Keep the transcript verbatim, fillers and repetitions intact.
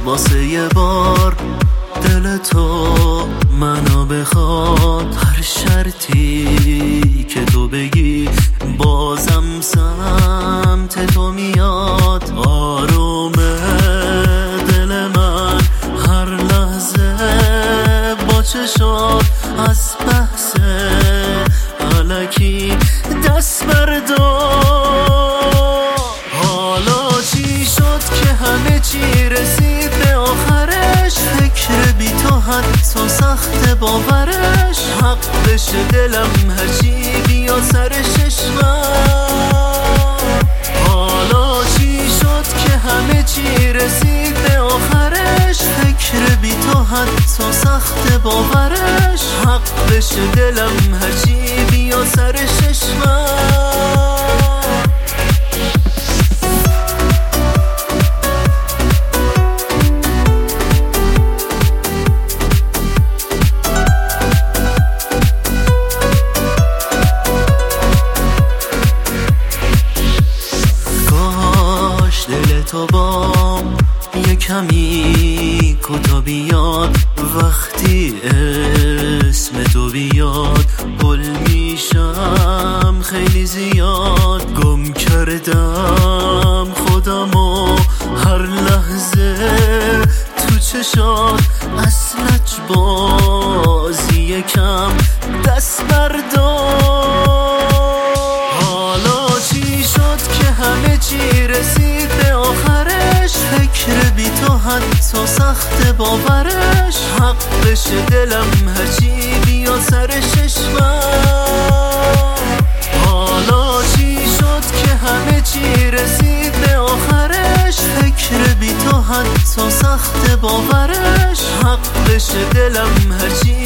واسه یه بار دل تو منو بخواد، هر شرطی که تو بگی بازم سمت تو میاد. آروم دل من هر لحظه با چشات از بحث الکی دست بردار. حالا چی شد که همه چی رسید به آخرش؟ فکر بی تو حتی سخت باورش. حق بشه دلم هرچی بیا سرش عشقم. حالا چی شد که همه چی رسید به آخرش؟ فکر بی تو حتی سخت باورش. حق بشه دلم هرچی بیا سرش عشقم. دل تو بام یه کمی کوتا بیاد، وقتی اسم تو بیاد گل میشم خیلی زیاد. گم کردم خودمو هر لحظه تو چشات، از لجبازی یکم دست بردار. حالا چی شد که همه چی رسید به آخرش؟ فکر بی تو حتی سخت باورش. حق بشه دلم هرچی بیا سرش عشقم. حالا چی شد که همه چی رسید به آخرش؟ فکر بی تو حتی سخت باورش. حق بشه دلم هرچی